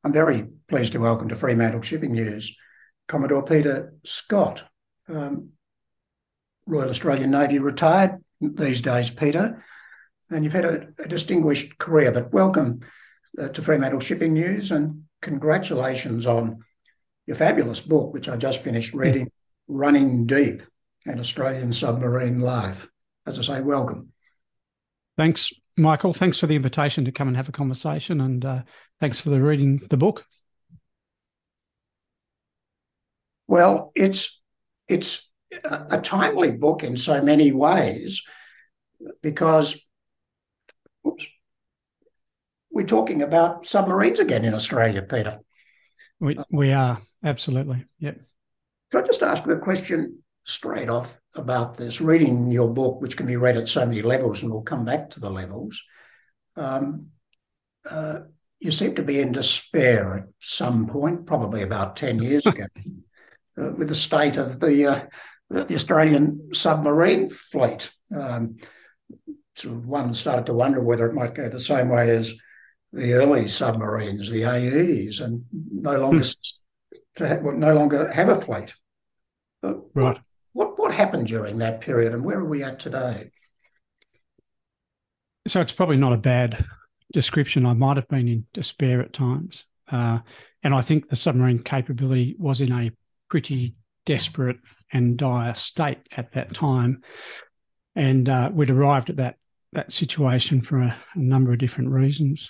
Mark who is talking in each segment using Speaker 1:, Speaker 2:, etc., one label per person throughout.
Speaker 1: I'm very pleased to welcome to Fremantle Shipping News Commodore Peter Scott, Royal Australian Navy retired these days, Peter, and you've had a distinguished career, but welcome to Fremantle Shipping News and congratulations on your fabulous book, which I just finished reading, Running Deep, An Australian Submarine Life. As I say, welcome.
Speaker 2: Thanks, Michael. Thanks for the invitation to come and have a conversation, and thanks for reading the book.
Speaker 1: Well, it's a timely book in so many ways because we're talking about submarines again in Australia, Peter.
Speaker 2: We are, absolutely, yep.
Speaker 1: Can I just ask you a question straight off about this? Reading your book, which can be read at so many levels, and we'll come back to the levels, you seem to be in despair at some point, probably about 10 years ago, with the state of the Australian submarine fleet. So one started to wonder whether it might go the same way as the early submarines, the AEs, and no longer have a fleet.
Speaker 2: Right.
Speaker 1: What happened during that period, and where are we at today?
Speaker 2: So it's probably not a bad description. I might have been in despair at times. And I think the submarine capability was in a pretty desperate and dire state at that time. And we'd arrived at that situation for a number of different reasons.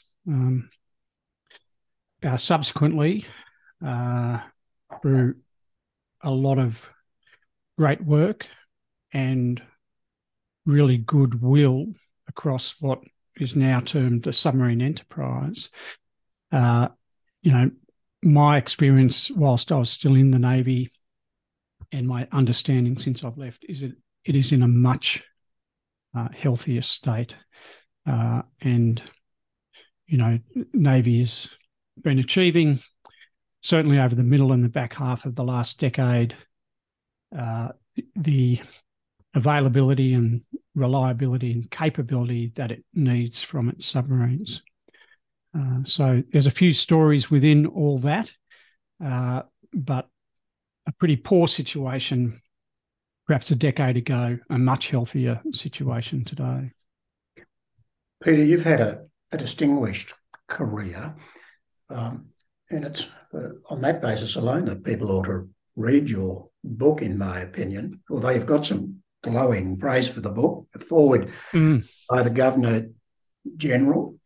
Speaker 2: Subsequently, through a lot of great work and really goodwill across what is now termed the submarine enterprise, my experience whilst I was still in the Navy and my understanding since I've left is that it is in a much healthier state. Navy has been achieving, certainly over the middle and the back half of the last decade, the availability and reliability and capability that it needs from its submarines. So there's a few stories within all that, but a pretty poor situation perhaps a decade ago, a much healthier situation today.
Speaker 1: Peter, you've had a distinguished career, and it's on that basis alone that people ought to read your book, in my opinion, although you've got some glowing praise for the book, a foreword by the Governor-General,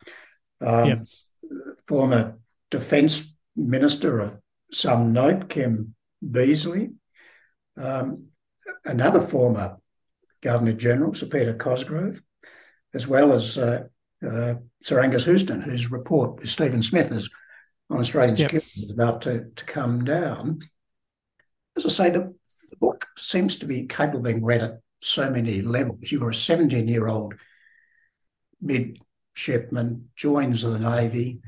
Speaker 1: former Defence Minister of some note, Kim Beazley, another former Governor-General, Sir Peter Cosgrove, as well as Sir Angus Houston, whose report, Stephen Smith, is on Australian security, is about to come down. As I say, the book seems to be capable of being read at so many levels. You were a 17-year-old midshipman, joins the Navy,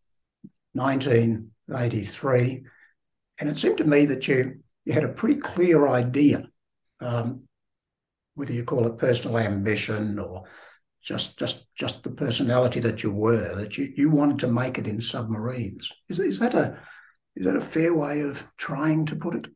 Speaker 1: 1983, and it seemed to me that you had a pretty clear idea, whether you call it personal ambition or just the personality that you were, that you wanted to make it in submarines. Is that a fair way of trying to put it?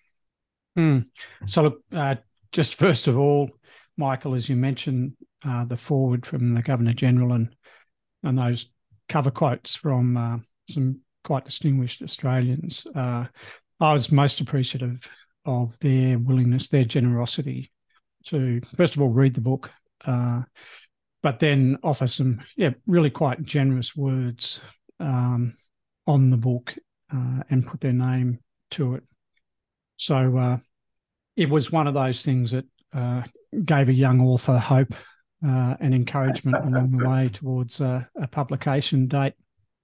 Speaker 2: So look, just first of all, Michael, as you mentioned, the foreword from the Governor-General and those cover quotes from some quite distinguished Australians, I was most appreciative of their willingness, their generosity to, first of all, read the book, but then offer some really quite generous words on the book and put their name to it. So it was one of those things that gave a young author hope and encouragement along the way towards a publication date.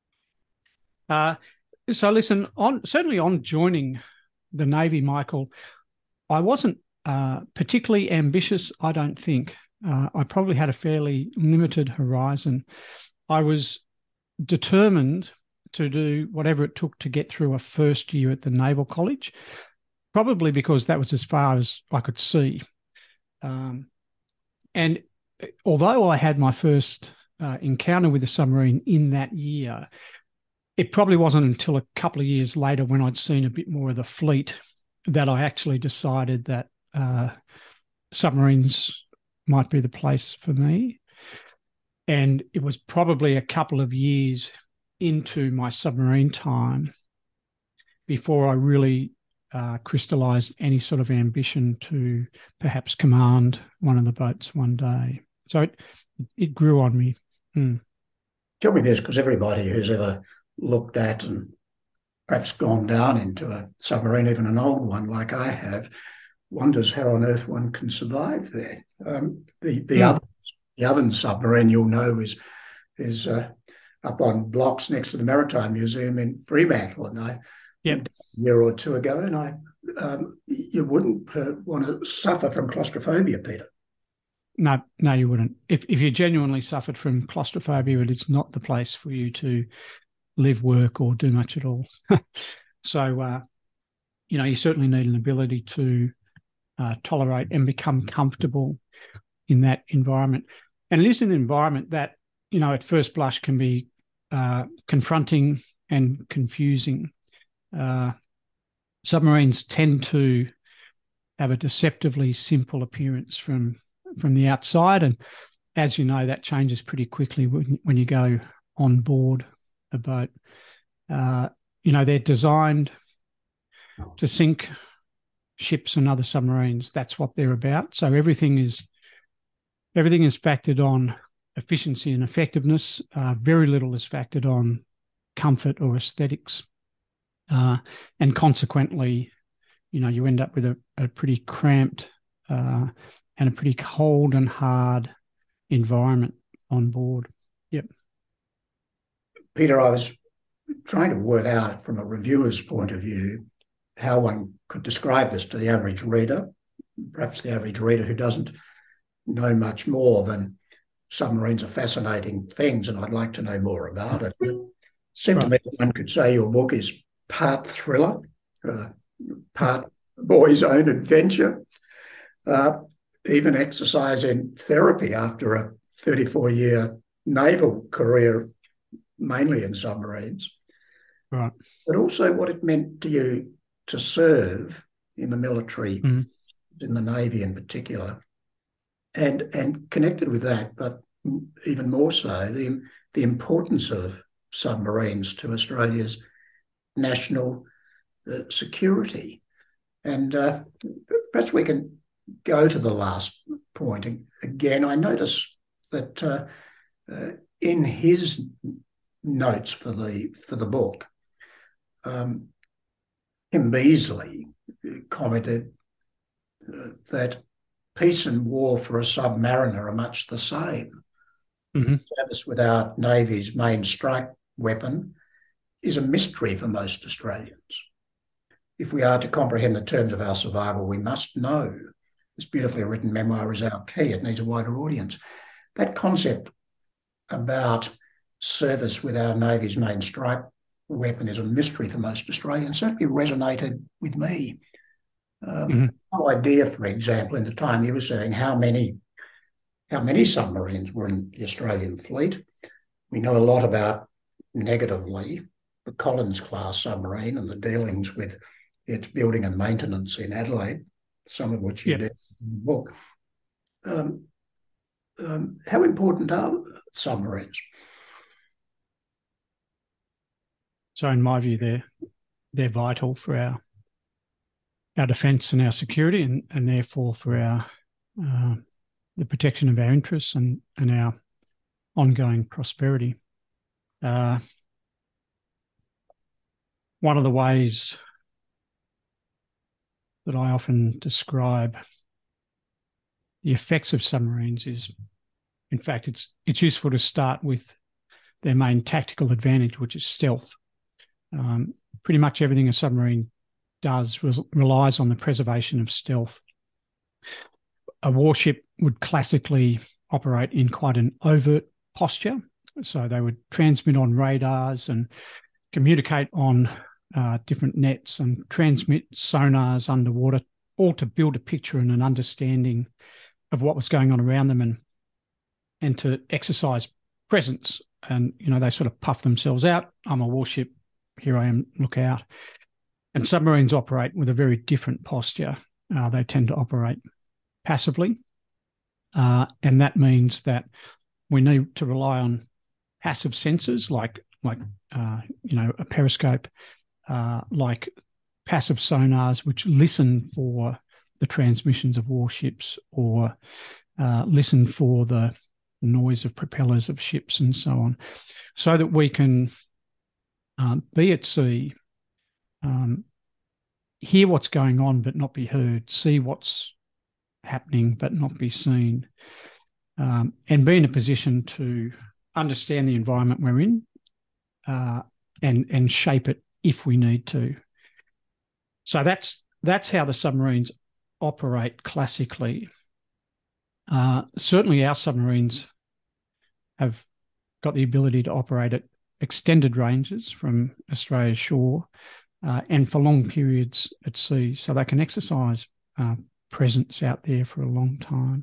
Speaker 2: So listen, certainly on joining the Navy, Michael, I wasn't particularly ambitious, I don't think. I probably had a fairly limited horizon. I was determined to do whatever it took to get through a first year at the Naval College, probably because that was as far as I could see. And although I had my first encounter with a submarine in that year, it probably wasn't until a couple of years later, when I'd seen a bit more of the fleet, that I actually decided that submarines might be the place for me. And it was probably a couple of years into my submarine time before I really crystallised any sort of ambition to perhaps command one of the boats one day. So it grew on me.
Speaker 1: Tell me this, because everybody who's ever looked at and perhaps gone down into a submarine, even an old one like I have, wonders how on earth one can survive there. The Oven submarine, you'll know, is up on blocks next to the Maritime Museum in Fremantle, and I went a year or two ago, and you wouldn't want to suffer from claustrophobia, Peter.
Speaker 2: No, you wouldn't. If you genuinely suffered from claustrophobia, it's not the place for you to live, work, or do much at all. So, you certainly need an ability to tolerate and become comfortable in that environment. And it is an environment that, at first blush can be confronting and confusing. Submarines tend to have a deceptively simple appearance from the outside. And as you know, that changes pretty quickly when you go on board a boat. They're designed to sink ships and other submarines. That's what they're about. So everything is factored on efficiency and effectiveness. Very little is factored on comfort or aesthetics. And consequently, you end up with a pretty cramped and a pretty cold and hard environment on board. Yep.
Speaker 1: Peter, I was trying to work out from a reviewer's point of view how one could describe this to the average reader, perhaps the average reader who doesn't know much more than submarines are fascinating things and I'd like to know more about it. It seemed to me that one could say your book is part thriller, part boy's own adventure, even exercise in therapy after a 34-year naval career, mainly in submarines.
Speaker 2: Right.
Speaker 1: But also what it meant to you to serve in the military, in the Navy in particular, and connected with that, but even more so, the importance of submarines to Australia's national security. And perhaps we can go to the last point again. I notice that in his notes for the book, Kim Beazley commented that peace and war for a submariner are much the same. Service with our Navy's main strike weapon is a mystery for most Australians. If we are to comprehend the terms of our survival, we must know. This beautifully written memoir is our key. It needs a wider audience. That concept about service with our Navy's main strike weapon is a mystery for most Australians certainly resonated with me. No idea, for example, in the time you were saying how many submarines were in the Australian fleet. We know a lot about, negatively, the Collins-class submarine and the dealings with its building and maintenance in Adelaide, some of which you did in the book. How important are submarines?
Speaker 2: So in my view, they're vital for our defence and our security, and therefore for our the protection of our interests and our ongoing prosperity. One of the ways that I often describe the effects of submarines is, in fact, it's useful to start with their main tactical advantage, which is stealth. Pretty much everything a submarine does relies on the preservation of stealth. A warship would classically operate in quite an overt posture. So they would transmit on radars and communicate on different nets and transmit sonars underwater, all to build a picture and an understanding of what was going on around them and to exercise presence. And, they sort of puff themselves out. I'm a warship. here I am, look out. And submarines operate with a very different posture. They tend to operate passively. And that means that we need to rely on passive sensors like a periscope, like passive sonars, which listen for the transmissions of warships or listen for the noise of propellers of ships and so on, so that we can be at sea, hear what's going on but not be heard, see what's happening but not be seen, and be in a position to understand the environment we're in and shape it if we need to. So that's how the submarines operate classically. Certainly our submarines have got the ability to operate at extended ranges from Australia's shore and for long periods at sea, so they can exercise presence out there for a long time.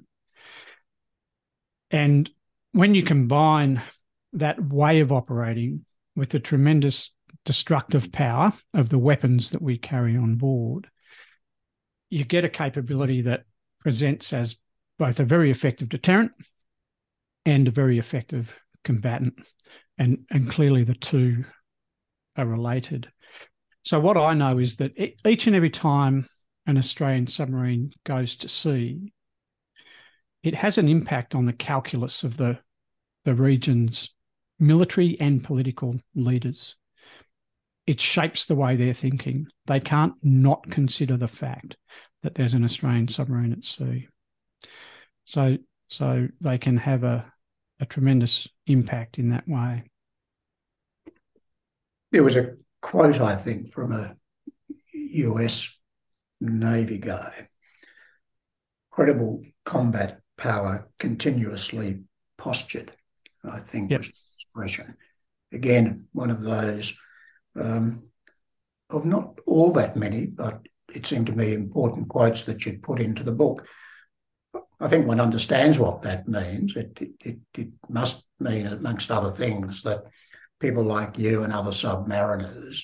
Speaker 2: And when you combine that way of operating with the tremendous destructive power of the weapons that we carry on board, you get a capability that presents as both a very effective deterrent and a very effective combatant. And clearly the two are related. So what I know is that each and every time an Australian submarine goes to sea, it has an impact on the calculus of the region's military and political leaders. It shapes the way they're thinking. They can't not consider the fact that there's an Australian submarine at sea. So they can have a tremendous impact in that way.
Speaker 1: There was a quote, I think, from a US Navy guy: credible combat power continuously postured, I think was the expression. Again, one of those of not all that many, but it seemed to me important quotes that you'd put into the book. I think one understands what that means. It must mean, amongst other things, that people like you and other submariners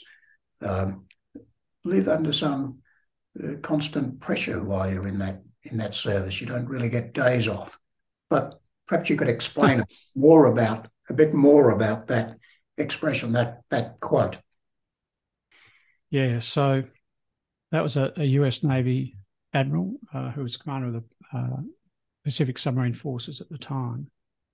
Speaker 1: live under some constant pressure while you're in that service. You don't really get days off. But perhaps you could explain a bit more about that expression, that quote.
Speaker 2: Yeah, so that was a US Navy admiral who was commander of the Pacific Submarine Forces at the time.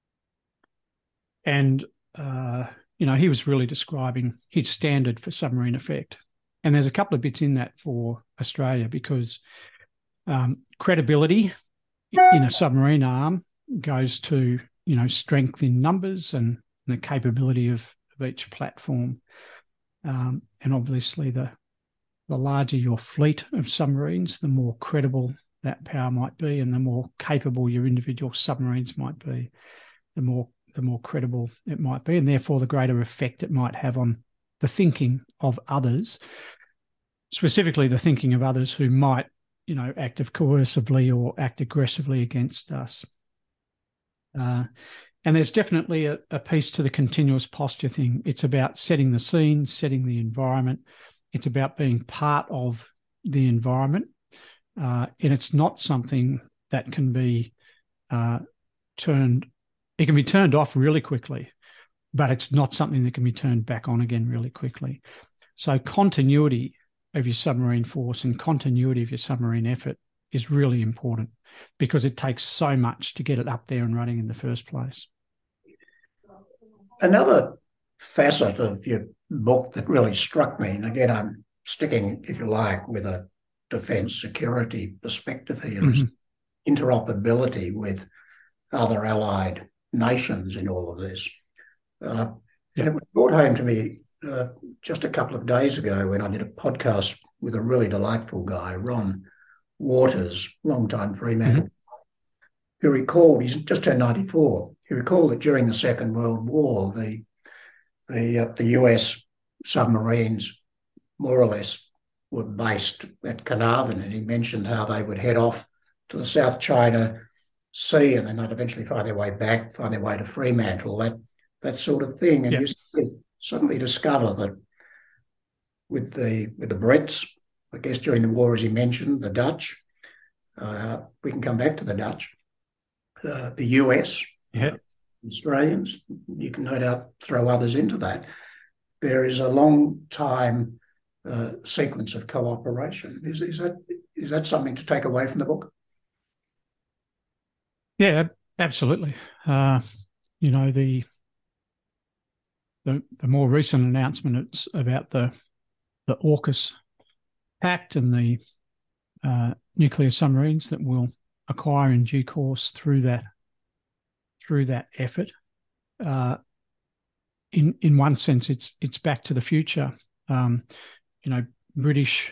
Speaker 2: And, he was really describing his standard for submarine effect. And there's a couple of bits in that for Australia, because credibility in a submarine arm goes to, strength in numbers and the capability of each platform. And obviously the larger your fleet of submarines, the more credible that power might be, and the more capable your individual submarines might be, the more credible it might be, and therefore the greater effect it might have on the thinking of others, specifically the thinking of others who might, act coercively or act aggressively against us. And there's definitely a piece to the continuous posture thing. It's about setting the scene, setting the environment. It's about being part of the environment. And it's not something that can be turned off really quickly, but it's not something that can be turned back on again really quickly. So continuity of your submarine force and continuity of your submarine effort is really important, because it takes so much to get it up there and running in the first place.
Speaker 1: Another facet of your book that really struck me, and again, I'm sticking, if you like, with a defence security perspective here, is interoperability with other allied nations in all of this. And it was brought home to me just a couple of days ago when I did a podcast with a really delightful guy, Ron Waters, long-time Fremantle, who recalled, he's just turned 94, he recalled that during the Second World War, the US submarines more or less were based at Carnarvon, and he mentioned how they would head off to the South China Sea and then they'd eventually find their way back, find their way to Fremantle, that sort of thing. And you suddenly discover that with the Brits, I guess during the war, as you mentioned, the Dutch. We can come back to the Dutch, the US, Australians. You can no doubt throw others into that. There is a long time sequence of cooperation. Is that something to take away from the book?
Speaker 2: Yeah, absolutely. You know, the more recent announcement about the AUKUS Pact and the nuclear submarines that we'll acquire in due course through that effort. In one sense, it's back to the future. You know, British,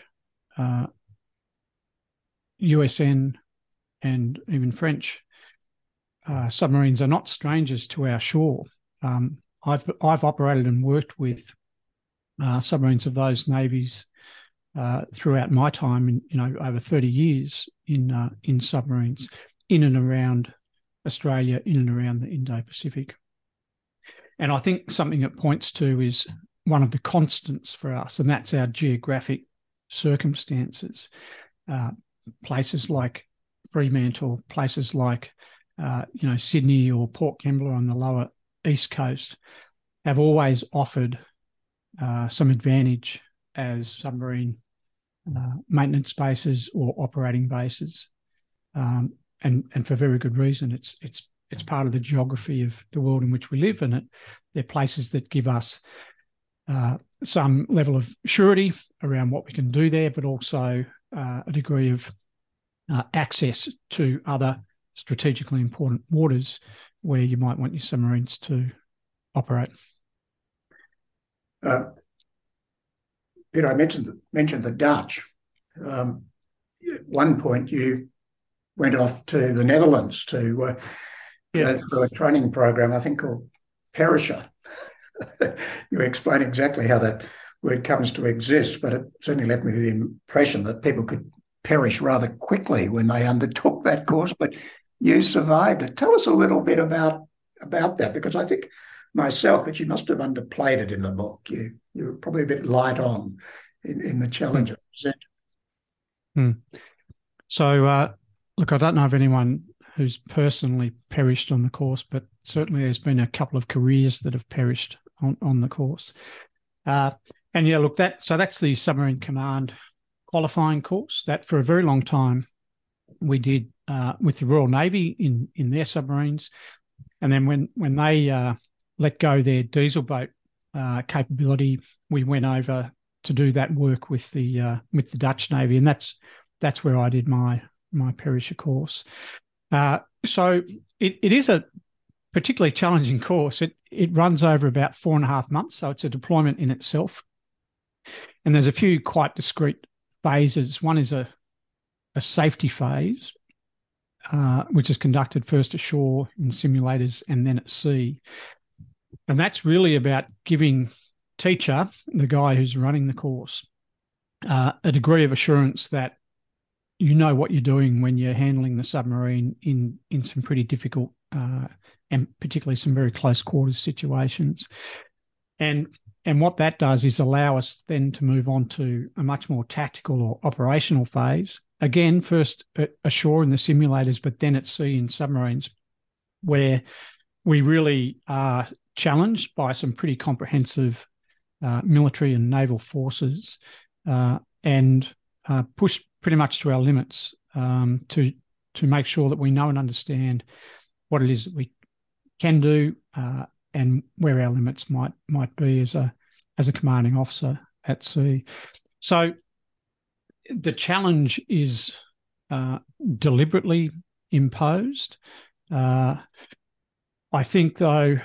Speaker 2: USN, and even French submarines are not strangers to our shore. I've operated and worked with submarines of those navies throughout my time, in over 30 years in submarines in and around Australia, in and around the Indo-Pacific. And I think something it points to is one of the constants for us, and that's our geographic circumstances. Places like Fremantle, places like Sydney or Port Kembla on the lower east coast have always offered some advantage as submarine maintenance bases or operating bases, and for very good reason. It's part of the geography of the world in which we live, and they're places that give us some level of surety around what we can do there, but also a degree of access to other strategically important waters where you might want your submarines to operate.
Speaker 1: Peter, I mentioned the Dutch. At one point, you went off to the Netherlands to go through a training program, I think called Perisher. You explain exactly how that word comes to exist, but it certainly left me the impression that people could perish rather quickly when they undertook that course, but you survived it. Tell us a little bit about that, because I think myself that you must have underplayed it in the book. You're probably a bit light on in the challenge it presented.
Speaker 2: So, look, I don't know of anyone who's personally perished on the course, but certainly there's been a couple of careers that have perished on the course. And yeah, look, that's the Submarine Command qualifying course that for a very long time we did with the Royal Navy in their submarines. And then when they let go their diesel boat capability, we went over to do that work with the Dutch Navy, and that's where I did my Perisher course. So it is a particularly challenging course. It runs over about 4.5 months, so it's a deployment in itself. And there's a few quite discrete phases. One is a safety phase, which is conducted first ashore in simulators and then at sea. And that's really about giving teacher, the guy who's running the course, a degree of assurance that you know what you're doing when you're handling the submarine in some pretty difficult and particularly some very close quarters situations. And what that does is allow us then to move on to a much more tactical or operational phase. Again, first ashore in the simulators, but then at sea in submarines, where we really are challenged by some pretty comprehensive military and naval forces and pushed pretty much to our limits to make sure that we know and understand what it is that we can do and where our limits might be as a commanding officer at sea. So the challenge is deliberately imposed. I think, though,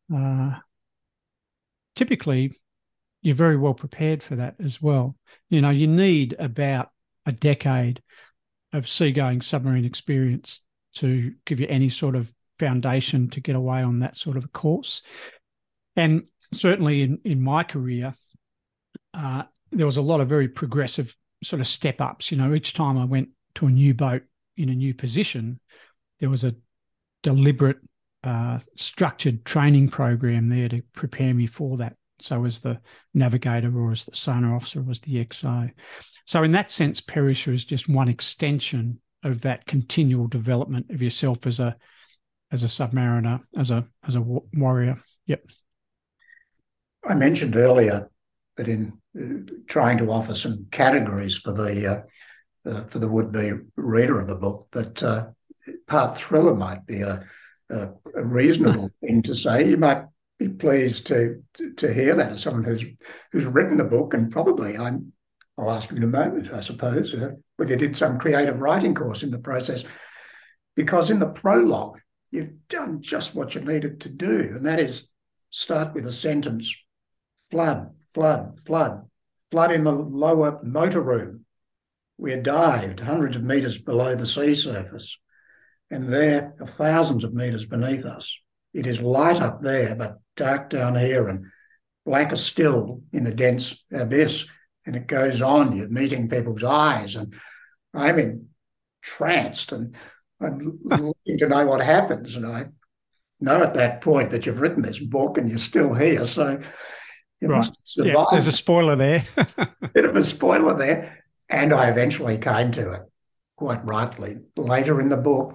Speaker 2: typically you're very well prepared for that as well. You know, you need about a decade of seagoing submarine experience to give you any sort of foundation to get away on that sort of a course. And certainly in my career, there was a lot of very progressive sort of step ups. You know, each time I went to a new boat in a new position, there was a deliberate, structured training program there to prepare me for So as the navigator or as the sonar officer was the XO. So in that sense, Perisher is just one extension of that continual development of yourself as a submariner, as a warrior. Yep.
Speaker 1: I mentioned earlier that in trying to offer some categories for the would-be reader of the book, that part thriller might be a reasonable thing to say. You might be pleased to hear that as someone who's written the book, and probably I'll ask you in a moment, I suppose, whether you did some creative writing course in the process, because in the prologue you've done just what you needed to do, and that is start with a sentence: flood, flood, flood, flood in the lower motor room. We're dived hundreds of metres below the sea surface, and there are thousands of metres beneath us. It is light up there, but dark down here, and blacker still in the dense abyss. And it goes on. You're meeting people's eyes, and I'm entranced, and I'm looking to know what happens. And I know at that point that you've written this book and you're still here, so you must survive.
Speaker 2: Yeah, there's a spoiler there.
Speaker 1: Bit of a spoiler there. And I eventually came to it, quite rightly, later in the book.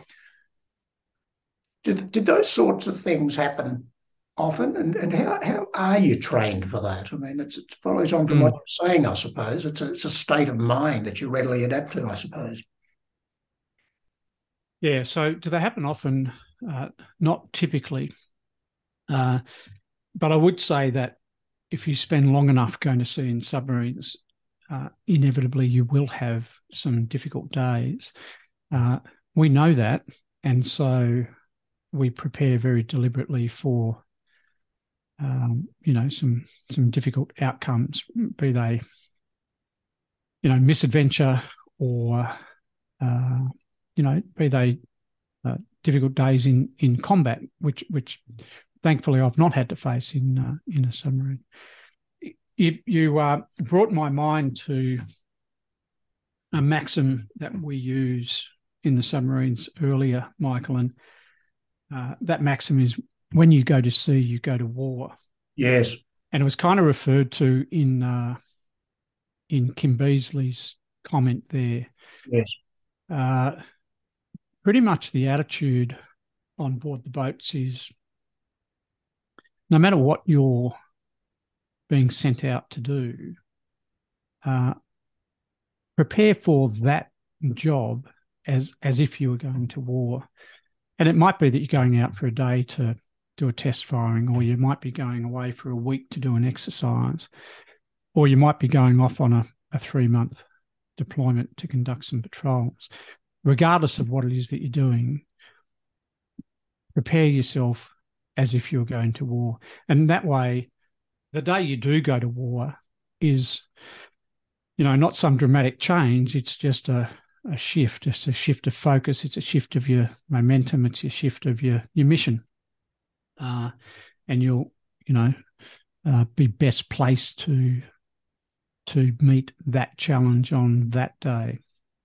Speaker 1: Did those sorts of things happen often? And how are you trained for that? I mean, it follows on from what you're saying, I suppose. It's a state of mind that you readily adapt to, I suppose.
Speaker 2: Yeah, so do they happen often? Not typically. But I would say that if you spend long enough going to sea in submarines, inevitably you will have some difficult days. We know that, and so we prepare very deliberately for some difficult outcomes, be they misadventure or be they difficult days in combat, which thankfully I've not had to face in a submarine. You brought my mind to a maxim that we use in the submarines earlier, Michael, and that maxim is, when you go to sea, you go to war.
Speaker 1: Yes.
Speaker 2: And it was kind of referred to in Kim Beazley's comment there.
Speaker 1: Yes.
Speaker 2: Pretty much the attitude on board the boats is, no matter what you're being sent out to do, prepare for that job as if you were going to war. And it might be that you're going out for a day to do a test firing, or you might be going away for a week to do an exercise, or you might be going off on a 3-month deployment to conduct some patrols. Regardless of what it is that you're doing, prepare yourself as if you're going to war. And that way, the day you do go to war is, not some dramatic change. It's just a shift. It's a shift of focus. It's a shift of your momentum. It's a shift of your mission. And you'll, be best placed to meet that challenge on that day.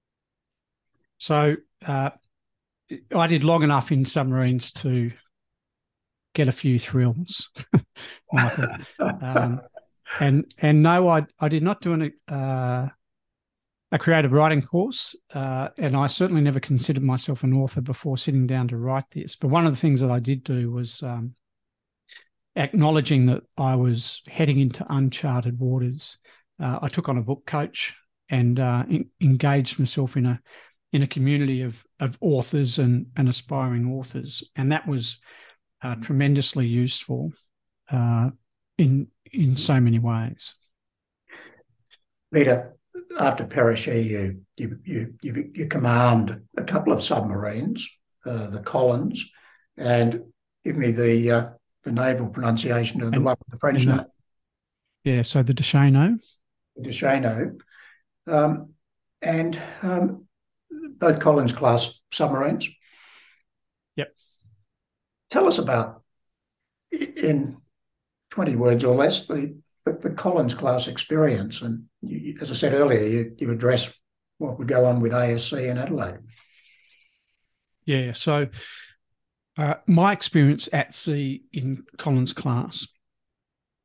Speaker 2: So I did long enough in submarines to get a few thrills, Michael. And no, I did not do a creative writing course, and I certainly never considered myself an author before sitting down to write this. But one of the things that I did do was acknowledging that I was heading into uncharted waters. I took on a book coach and engaged myself in a community of authors and aspiring authors, and that was tremendously useful in so many ways.
Speaker 1: Peter, after Perisher, you command a couple of submarines, the Collins, and give me the naval pronunciation of the one with the French name.
Speaker 2: Yeah, so the Deschanel.
Speaker 1: And both Collins-class submarines.
Speaker 2: Yep. Tell
Speaker 1: us about, in 20 words or less, the Collins-class experience. And you, as I said earlier, you address what would go on with ASC in Adelaide.
Speaker 2: Yeah, so my experience at sea in Collins-class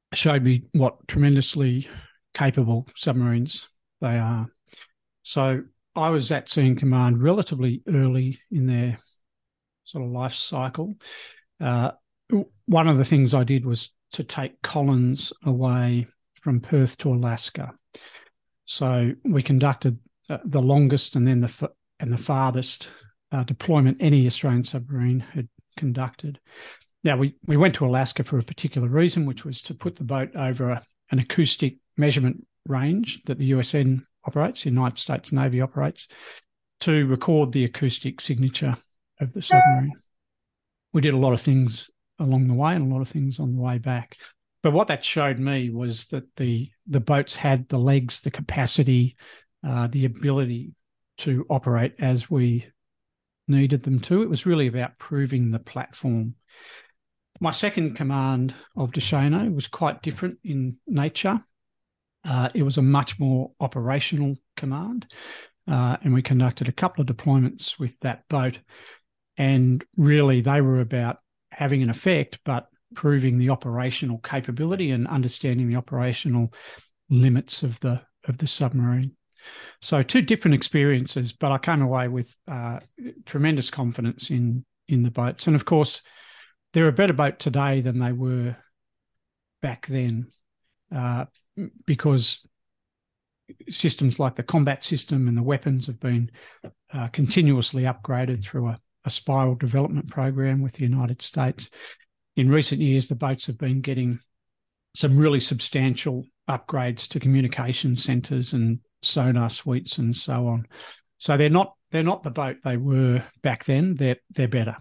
Speaker 2: showed me what tremendously capable submarines they are. So I was at Sea and Command relatively early in their sort of life cycle. One of the things I did was to take Collins away from Perth to Alaska. So we conducted the longest and then the farthest deployment any Australian submarine had conducted. Now, we went to Alaska for a particular reason, which was to put the boat over an acoustic measurement range that the USN operates, United States Navy operates, to record the acoustic signature of the submarine. We did a lot of things along the way and a lot of things on the way back. But what that showed me was that the boats had the legs, the capacity, the ability to operate as we needed them to. It was really about proving the platform. My second command of Deshano was quite different in nature. It was a much more operational command, and we conducted a couple of deployments with that boat. And really, they were about having an effect, but proving the operational capability and understanding the operational limits of the submarine. So two different experiences, but I came away with tremendous confidence in the boats. And of course, they're a better boat today than they were back then, because systems like the combat system and the weapons have been continuously upgraded through a spiral development program with the United States. In recent years, the boats have been getting some really substantial upgrades to communication centres and sonar suites and so on. So they're not the boat they were back then. They're better.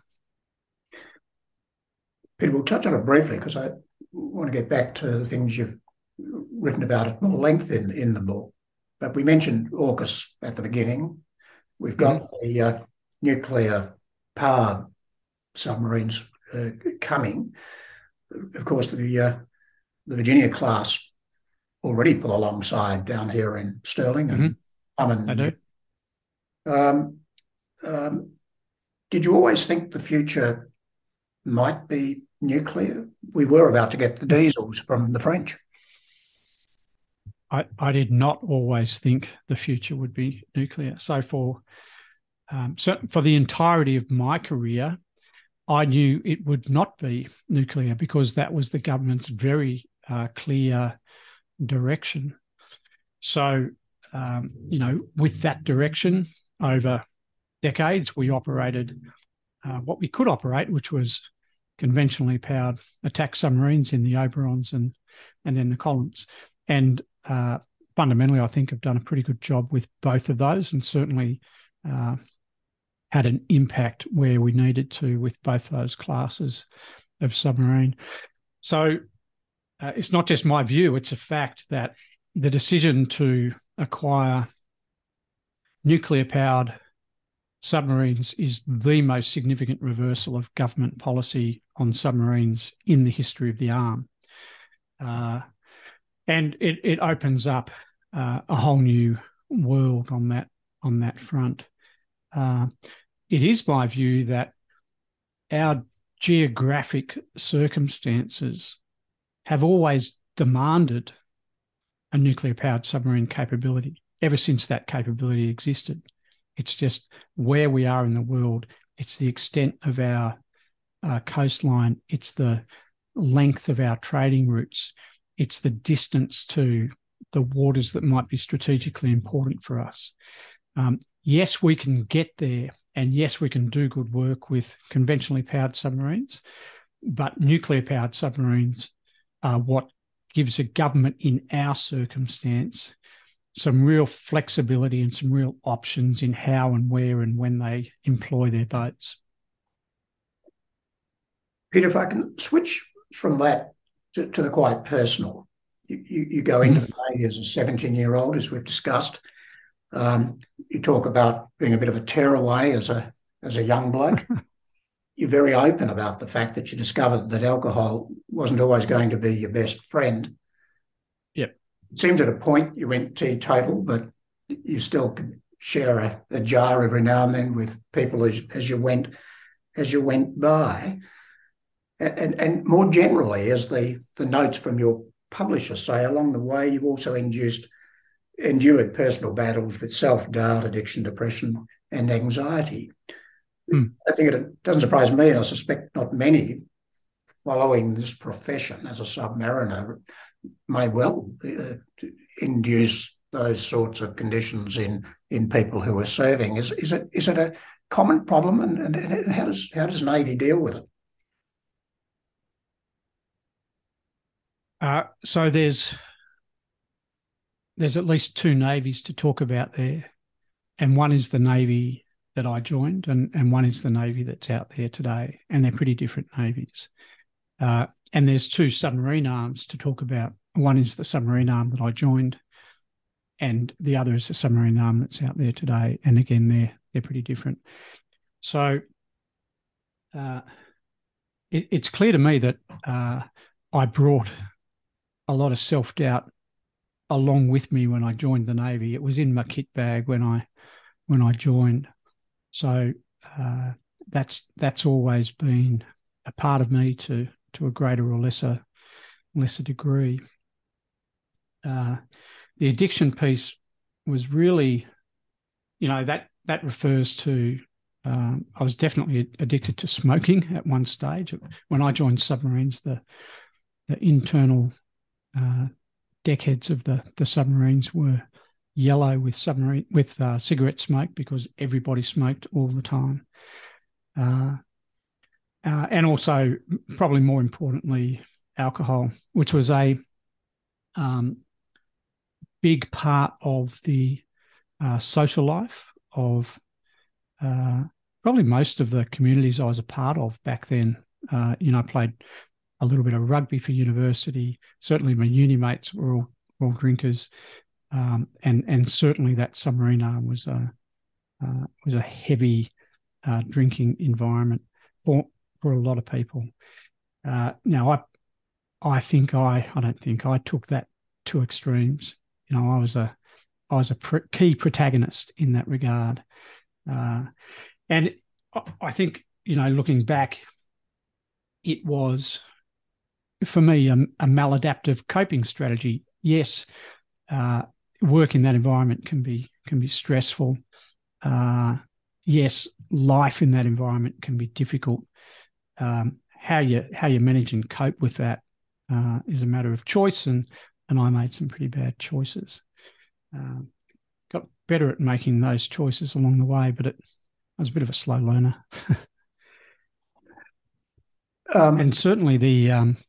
Speaker 1: Peter, we'll touch on it briefly because I want to get back to the things you've written about at more length in the book. But we mentioned AUKUS at the beginning. We've got the nuclear powered submarines coming. Of course, the Virginia class already pull alongside down here in Stirling. And
Speaker 2: I do.
Speaker 1: Did you always think the future might be nuclear? We were about to get the diesels from the French.
Speaker 2: I did not always think the future would be nuclear. So for the entirety of my career, I knew it would not be nuclear because that was the government's very clear direction. So, with that direction over decades, we operated what we could operate, which was conventionally powered attack submarines in the Oberons and then the Collins. And fundamentally, I think I've done a pretty good job with both of those, and certainly had an impact where we needed to with both those classes of submarine. So it's not just my view, it's a fact that the decision to acquire nuclear-powered submarines is the most significant reversal of government policy on submarines in the history of the arm. And it opens up a whole new world on that front. It is my view that our geographic circumstances have always demanded a nuclear-powered submarine capability ever since that capability existed. It's just where we are in the world. It's the extent of our coastline. It's the length of our trading routes. It's the distance to the waters that might be strategically important for us. Yes, we can get there, and yes, we can do good work with conventionally powered submarines, but nuclear-powered submarines are what gives a government in our circumstance some real flexibility and some real options in how and where and when they employ their boats.
Speaker 1: Peter, if I can switch from that to the quite personal. You go into the Navy as a 17-year-old, as we've discussed. You talk about being a bit of a tearaway as a young bloke. You're very open about the fact that you discovered that alcohol wasn't always going to be your best friend.
Speaker 2: Yep.
Speaker 1: It seems at a point you went teetotal, but you still could share a jar every now and then with people as you went by. And more generally, as the notes from your publishers say along the way you've also endured personal battles with self-doubt, addiction, depression, and anxiety. I think it doesn't surprise me, and I suspect not many following this profession as a submariner may well induce those sorts of conditions in people who are serving. Is it a common problem, and how does Navy deal with it?
Speaker 2: So there's at least two navies to talk about there, and one is the Navy that I joined, and one is the Navy that's out there today, and they're pretty different navies. And there's two submarine arms to talk about. One is the submarine arm that I joined, and the other is the submarine arm that's out there today. And again, they're pretty different. So it's clear to me that I brought a lot of self-doubt along with me when I joined the Navy. It was in my kit bag when I joined. So that's always been a part of me to a greater or lesser degree. The addiction piece was really, that refers to, I was definitely addicted to smoking at one stage. When I joined submarines, the internal deckheads of the submarines were yellow with cigarette smoke because everybody smoked all the time. And also, probably more importantly, alcohol, which was a big part of the social life of probably most of the communities I was a part of back then. I played a little bit of rugby for university. Certainly my uni mates were all drinkers. And certainly that submarine arm was a heavy drinking environment for a lot of people. Now, I don't think I took that to extremes. I was a key protagonist in that regard, and I think looking back, it was for me a maladaptive coping strategy. Yes, work in that environment can be stressful. Yes, life in that environment can be difficult. How you manage and cope with that is a matter of choice, and I made some pretty bad choices. Got better at making those choices along the way, but I was a bit of a slow learner. And certainly the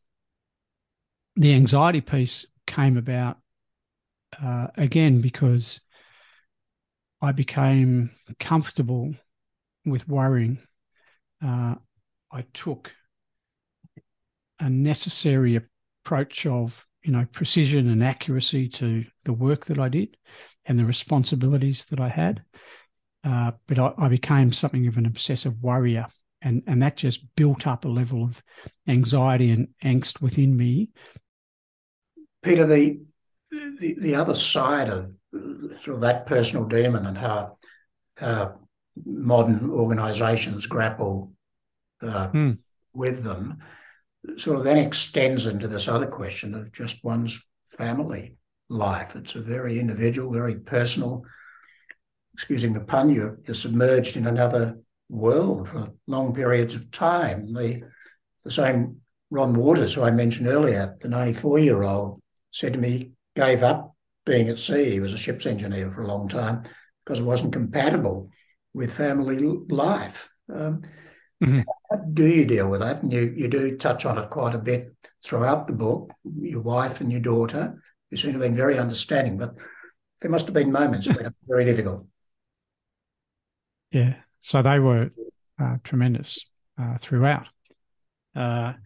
Speaker 2: anxiety piece came about again because I became comfortable with worrying. I took a necessary approach of precision and accuracy to the work that I did and the responsibilities that I had. But I became something of an obsessive worrier, and that just built up a level of anxiety and angst within me.
Speaker 1: Peter, the other side of sort of that personal demon and how modern organisations grapple with them sort of then extends into this other question of just one's family life. It's a very individual, very personal, excusing the pun, you're submerged in another world for long periods of time. The same Ron Waters, who I mentioned earlier, the 94-year-old, said to me, gave up being at sea. He was a ship's engineer for a long time because it wasn't compatible with family life. How do you deal with that? And you do touch on it quite a bit throughout the book, your wife and your daughter, who seem to have been very understanding, but there must have been moments when it was very difficult.
Speaker 2: Yeah, so they were tremendous throughout. I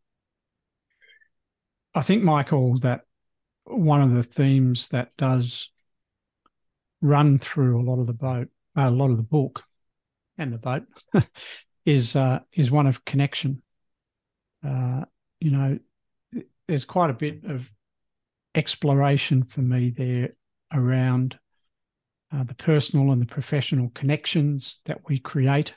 Speaker 2: think, Michael, that one of the themes that does run through a lot of the book and the boat is one of connection. There's quite a bit of exploration for me there around the personal and the professional connections that we create,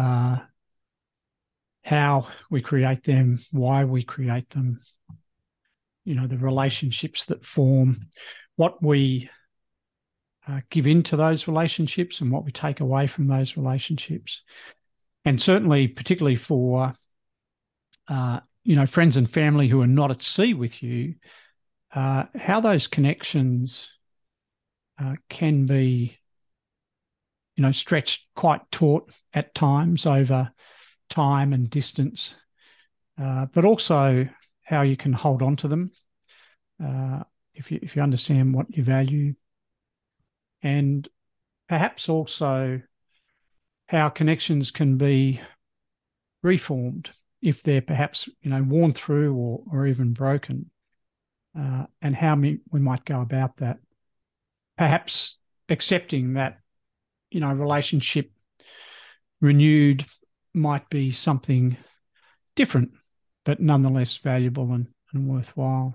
Speaker 2: how we create them, why we create them, the relationships that form, what we give into those relationships and what we take away from those relationships. And certainly, particularly for, friends and family who are not at sea with you, how those connections can be, stretched quite taut at times over time and distance, but also how you can hold on to them if you understand what you value, and perhaps also how connections can be reformed if they're perhaps worn through or even broken, and how we might go about that. Perhaps accepting that relationship renewed might be something different, but nonetheless valuable and worthwhile.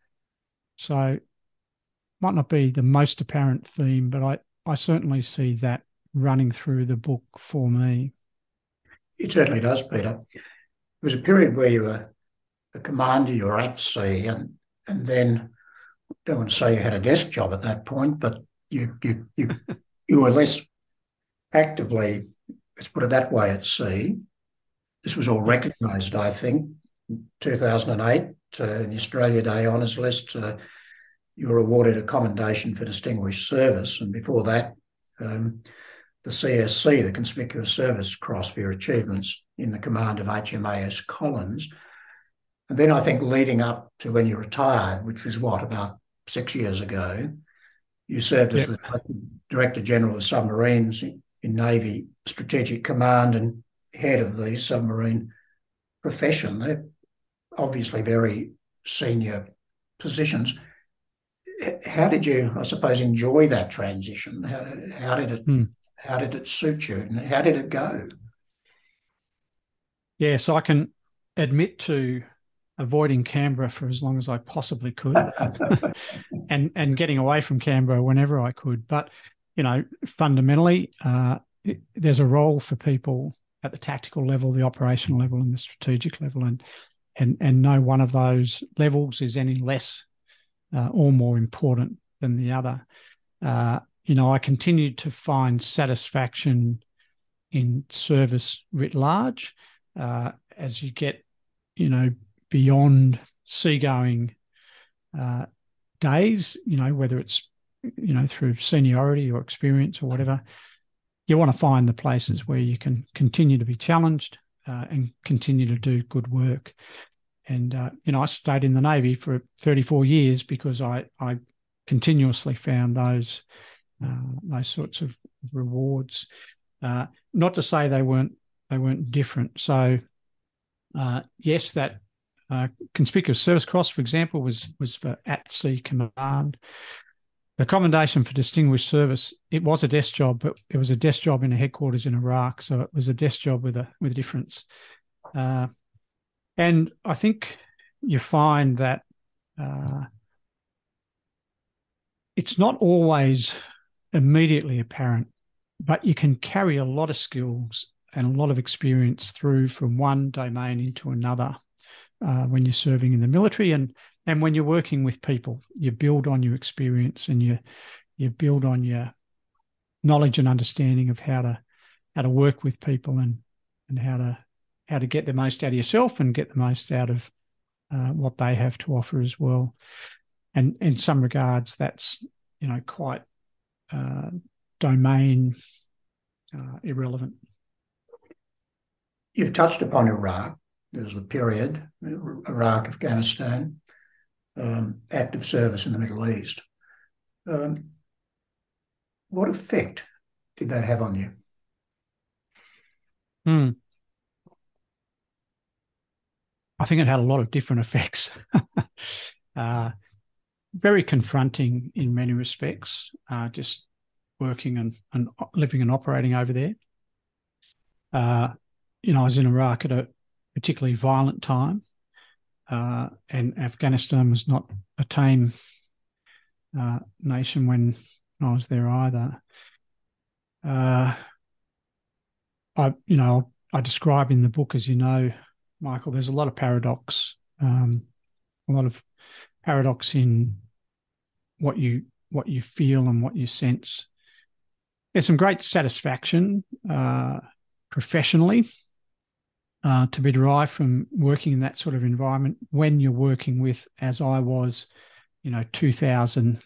Speaker 2: So might not be the most apparent theme, but I certainly see that running through the book for me.
Speaker 1: It certainly does, Peter. It was a period where you were a commander, you were at sea, and then, I don't want to say you had a desk job at that point, but you were less actively, let's put it that way, at sea. This was all recognised, I think, in 2008 in the Australia Day Honours List. You were awarded a Commendation for Distinguished Service, and before that, the CSC, the Conspicuous Service Cross for your achievements in the command of HMAS Collins. And then I think leading up to when you retired, which was about 6 years ago, you served as the Director General of Submarines in Navy Strategic Command and head of the submarine profession. They're obviously very senior positions. How did you, I suppose, enjoy that transition? How did it suit you, and how did it go?
Speaker 2: Yeah, so I can admit to avoiding Canberra for as long as I possibly could, and getting away from Canberra whenever I could. But fundamentally, there's a role for people at the tactical level, the operational level, and the strategic level, and no one of those levels is any less or more important than the other. I continued to find satisfaction in service writ large as you get, beyond seagoing days, whether it's, through seniority or experience or whatever. You want to find the places where you can continue to be challenged and continue to do good work. And, I stayed in the Navy for 34 years because I continuously found those sorts of rewards. Not to say they weren't different. So, yes, that Conspicuous Service Cross, for example, was for at-sea command. The Commendation for Distinguished Service, it was a desk job, but it was a desk job in a headquarters in Iraq, so it was a desk job with a difference. And I think you find that it's not always immediately apparent, but you can carry a lot of skills and a lot of experience through from one domain into another when you're serving in the military, and when you're working with people. You build on your experience, and you build on your knowledge and understanding of how to work with people, and how to get the most out of yourself and get the most out of what they have to offer as well. And in some regards, that's quite domain irrelevant.
Speaker 1: You've touched upon Iraq. There's the period, Iraq, Afghanistan, active service in the Middle East. What effect did that have on you?
Speaker 2: I think it had a lot of different effects. Very confronting in many respects, just working and living and operating over there. I was in Iraq at a particularly violent time, and Afghanistan was not a tame nation when I was there either. I describe in the book, as you know, Michael, there's a lot of paradox, a lot of paradox in what you feel and what you sense. There's some great satisfaction professionally to be derived from working in that sort of environment when you're working with, as I was, 2,000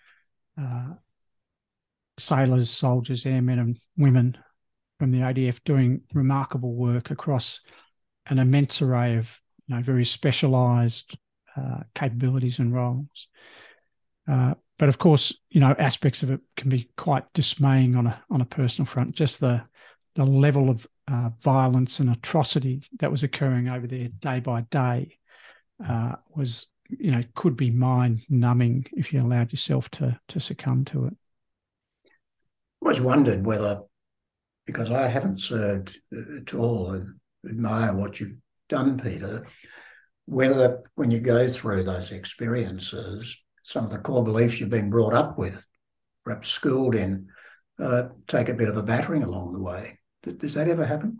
Speaker 2: sailors, soldiers, airmen and women from the ADF doing remarkable work across an immense array of very specialised capabilities and roles. But of course, aspects of it can be quite dismaying on a personal front. Just the level of violence and atrocity that was occurring over there day by day was, could be mind numbing if you allowed yourself to succumb to it.
Speaker 1: I always wondered whether, because I haven't served at all and admire what you've done, Peter, whether when you go through those experiences, some of the core beliefs you've been brought up with, perhaps schooled in, take a bit of a battering along the way. Does that ever happen?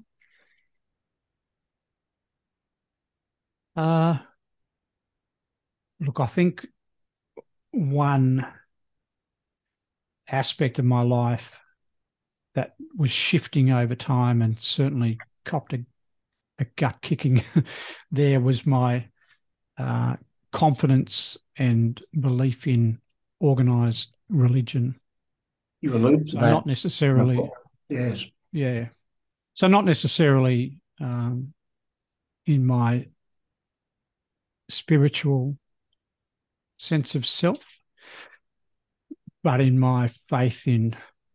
Speaker 2: Look, I think one aspect of my life that was shifting over time and certainly copped a gut kicking there was my confidence and belief in organised religion.
Speaker 1: You allude to that.
Speaker 2: Not necessarily.
Speaker 1: Yes.
Speaker 2: Yeah. So not necessarily in my spiritual sense of self, but in my faith in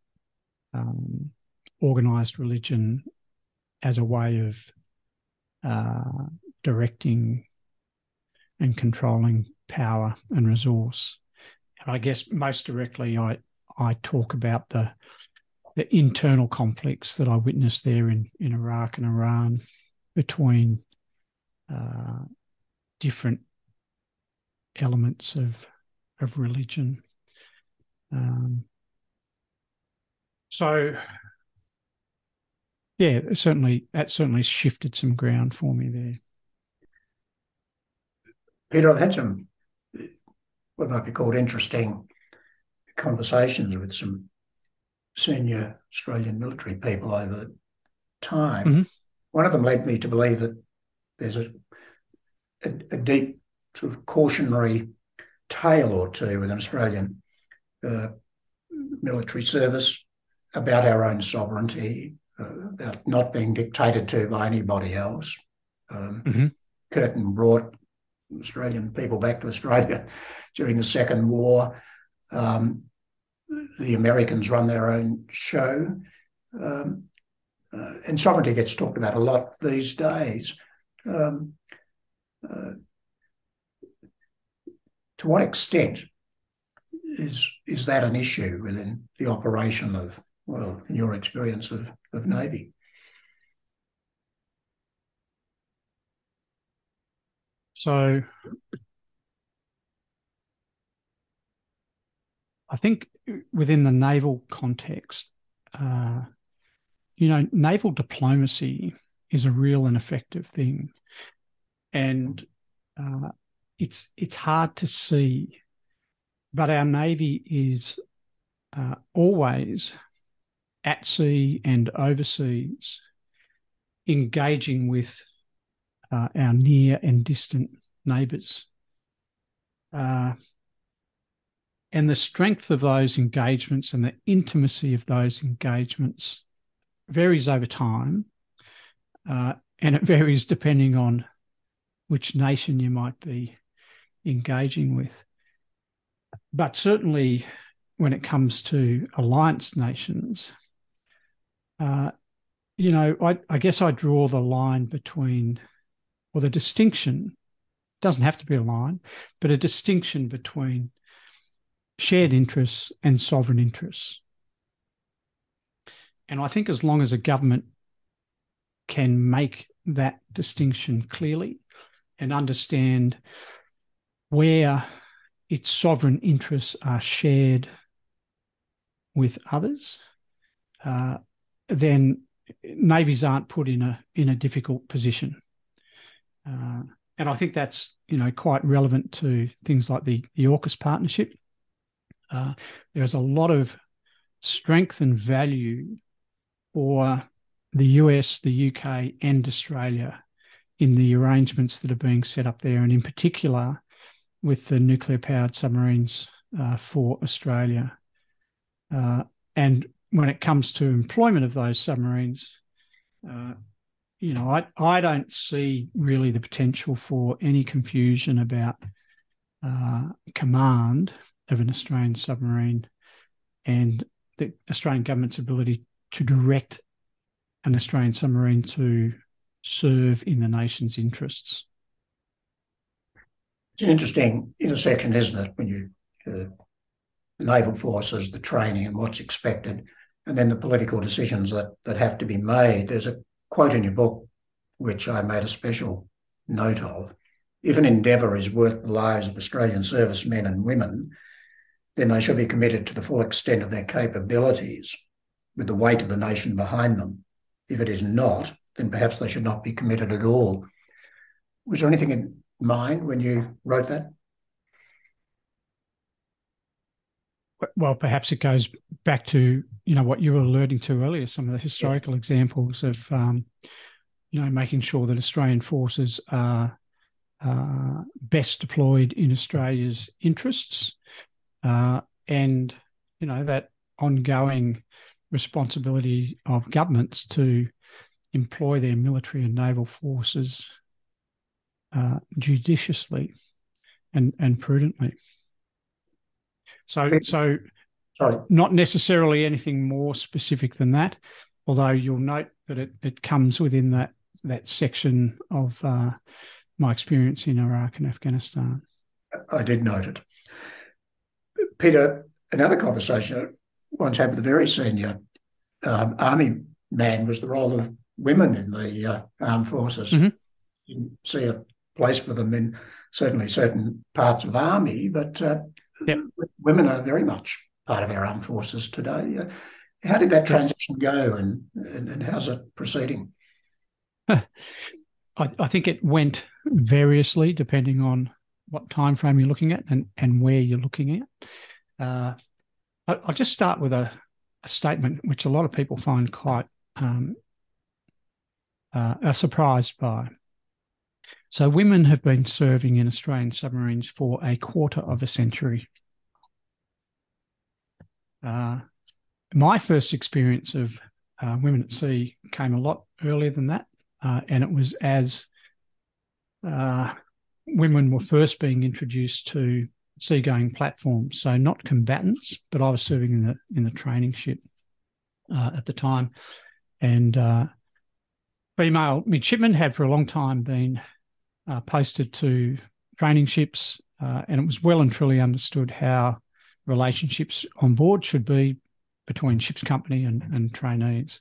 Speaker 2: organised religion as a way of directing and controlling power and resource. And I guess most directly I talk about the internal conflicts that I witnessed there in Iraq and Iran between different elements of religion. So yeah, that certainly shifted some ground for me there.
Speaker 1: Peter, I've had some what might be called interesting conversations with some senior Australian military people over time. Mm-hmm. One of them led me to believe that there's a deep sort of cautionary tale or two within Australian military service about our own sovereignty, about not being dictated to by anybody else. Mm-hmm. Curtin brought Australian people back to Australia during the Second War. The Americans run their own show. And sovereignty gets talked about a lot these days. To what extent is that an issue within the operation of, well, in your experience of Navy?
Speaker 2: So I think within the naval context, naval diplomacy is a real and effective thing. And it's hard to see, but our Navy is always at sea and overseas engaging with our near and distant neighbours. And the strength of those engagements and the intimacy of those engagements varies over time, and it varies depending on which nation you might be engaging with. But certainly when it comes to alliance nations, I guess I draw the line between, or the distinction, doesn't have to be a line, but a distinction between shared interests and sovereign interests. And I think as long as a government can make that distinction clearly and understand where its sovereign interests are shared with others, then navies aren't put in a difficult position. And And I think that's, quite relevant to things like the AUKUS partnership. There's a lot of strength and value for the US, the UK, and Australia in the arrangements that are being set up there, and in particular with the nuclear-powered submarines for Australia. And when it comes to employment of those submarines, I don't see really the potential for any confusion about command of an Australian submarine and the Australian government's ability to direct an Australian submarine to serve in the nation's interests.
Speaker 1: It's an interesting intersection, isn't it, when you the naval forces, the training and what's expected, and then the political decisions that have to be made. There's a quote in your book, which I made a special note of. If an endeavour is worth the lives of Australian servicemen and women, then they should be committed to the full extent of their capabilities with the weight of the nation behind them. If it is not, then perhaps they should not be committed at all. Was there anything in mind when you wrote that?
Speaker 2: Well, perhaps it goes back to, what you were alluding to earlier, some of the historical examples of, making sure that Australian forces are best deployed in Australia's interests, and, that ongoing responsibility of governments to employ their military and naval forces judiciously and prudently. So not necessarily anything more specific than that, although you'll note that it comes within that section of my experience in Iraq and Afghanistan.
Speaker 1: I did note it. Peter, another conversation that once had with a very senior army man was the role of women in the armed forces.
Speaker 2: Mm-hmm.
Speaker 1: You see a place for them in certainly certain parts of the army, but women are very much part of our armed forces today. How did that transition go, and how's it proceeding?
Speaker 2: I think it went variously depending on what time frame you're looking at and where you're looking at. I'll just start with a statement which a lot of people find quite surprised by. So women have been serving in Australian submarines for a quarter of a century. My first experience of women at sea came a lot earlier than that, and it was as women were first being introduced to seagoing platforms. So not combatants, but I was serving in the training ship at the time, and female midshipmen had for a long time been posted to training ships, and it was well and truly understood how relationships on board should be between ship's company and trainees.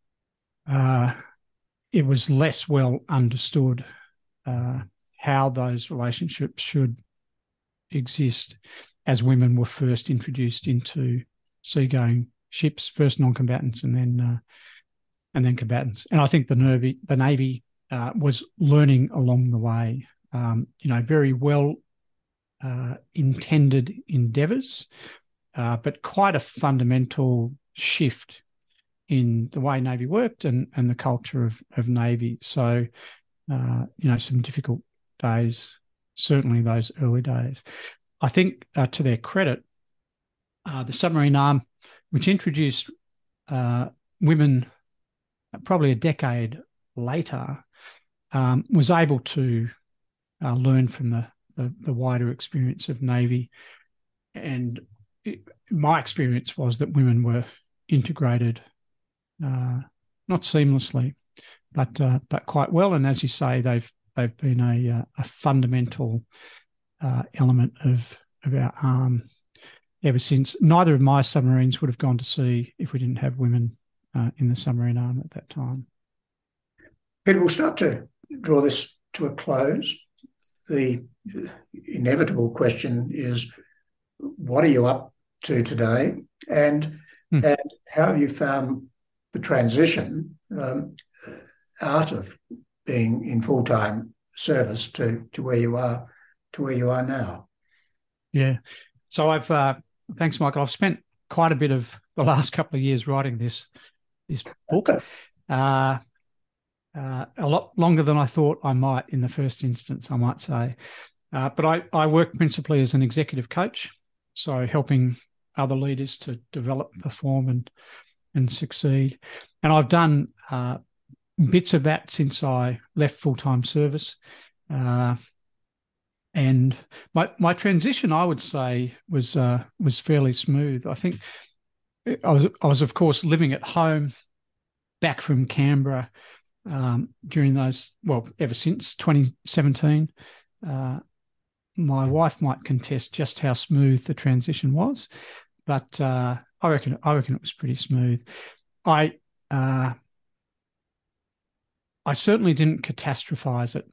Speaker 2: It was less well understood how those relationships should exist as women were first introduced into seagoing ships, first non-combatants and then combatants. And I think the Navy was learning along the way. Very well intended endeavours, but quite a fundamental shift in the way Navy worked and the culture of Navy. So, some difficult days, certainly those early days. I think to their credit, the submarine arm, which introduced women probably a decade later, was able to learn from the wider experience of Navy. And my experience was that women were integrated, not seamlessly, but quite well. And as you say, they've been a fundamental element of our arm ever since. Neither of my submarines would have gone to sea if we didn't have women in the submarine arm at that time.
Speaker 1: Peter, we'll start to draw this to a close. The inevitable question is, what are you up to today? And how have you found the transition out of being in full-time service to where you are now.
Speaker 2: Yeah. So thanks, Michael. I've spent quite a bit of the last couple of years writing this book. A lot longer than I thought I might in the first instance, I might say. But I work principally as an executive coach, so helping other leaders to develop, perform, and succeed. And I've done bits of that since I left full-time service. And my transition, I would say, was fairly smooth. I think I was of course living at home back from Canberra during those, ever since 2017. My wife might contest just how smooth the transition was, but I reckon it was pretty smooth. I certainly didn't catastrophize it.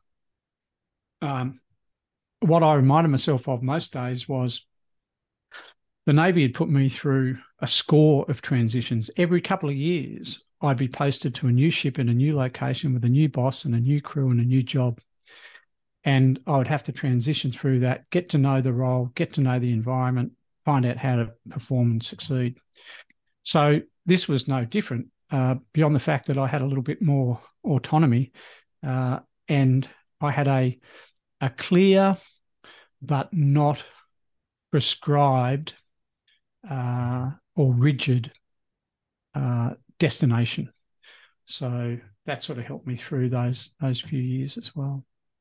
Speaker 2: What I reminded myself of most days was the Navy had put me through a score of transitions. Every couple of years, I'd be posted to a new ship in a new location with a new boss and a new crew and a new job. And I would have to transition through that, get to know the role, get to know the environment, find out how to perform and succeed. So this was no different, beyond the fact that I had a little bit more autonomy, and I had a clear but not prescribed or rigid destination. So that sort of helped me through those few years as well.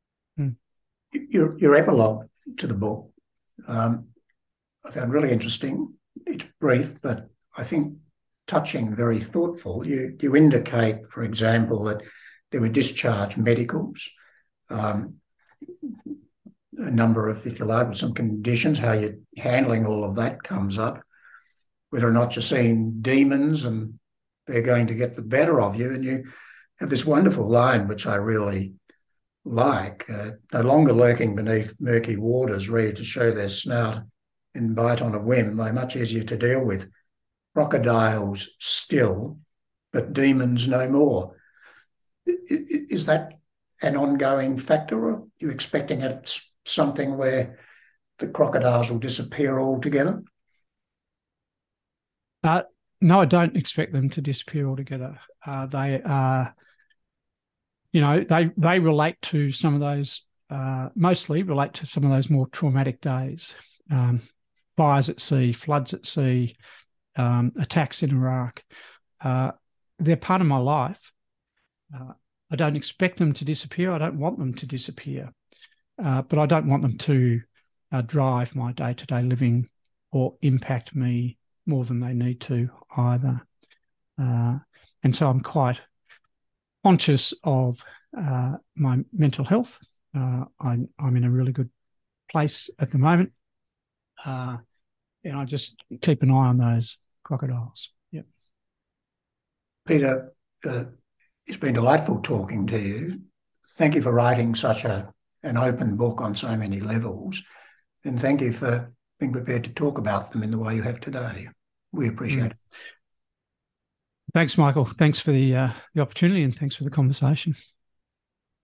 Speaker 1: Your epilogue to the book, I found really interesting. It's brief, but I think touching, very thoughtful. You indicate, for example, that there were discharged medicals, a number of, if you like, with some conditions, how you're handling all of that comes up, whether or not you're seeing demons and they're going to get the better of you. And you have this wonderful line, which I really like, no longer lurking beneath murky waters, ready to show their snout and bite on a whim. They're much easier to deal with. Crocodiles still, but demons no more. Is that an ongoing factor, or are you expecting it's something where the crocodiles will disappear altogether?
Speaker 2: No, I don't expect them to disappear altogether. They are, they relate to some of those, mostly relate to some of those more traumatic days. Fires at sea, floods at sea, attacks in Iraq. They're part of my life. I don't expect them to disappear. I don't want them to disappear. But I don't want them to drive my day-to-day living or impact me more than they need to either. And so I'm quite conscious of my mental health. I'm in a really good place at the moment. And I just keep an eye on those crocodiles. Yep.
Speaker 1: Peter, it's been delightful talking to you. Thank you for writing such an open book on so many levels. And thank you for being prepared to talk about them in the way you have today. We appreciate it.
Speaker 2: Thanks, Michael. Thanks for the opportunity, and thanks for the conversation.